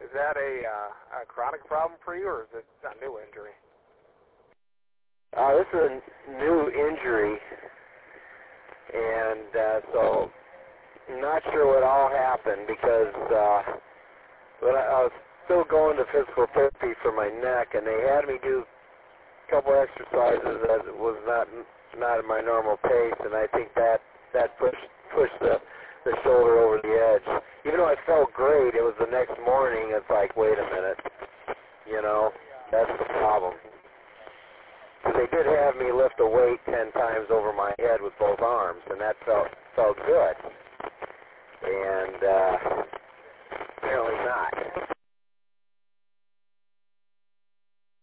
Is that a chronic problem for you, or is it a new injury? This is a new injury, and so I'm not sure what all happened because but I was still going to physical therapy for my neck, and they had me do a couple exercises that was not at my normal pace, and I think that pushed the shoulder over the edge. Even though I felt great, it was the next morning. It's like, wait a minute, that's the problem. So they did have me lift a weight 10 times over my head with both arms, and that felt good. And apparently not.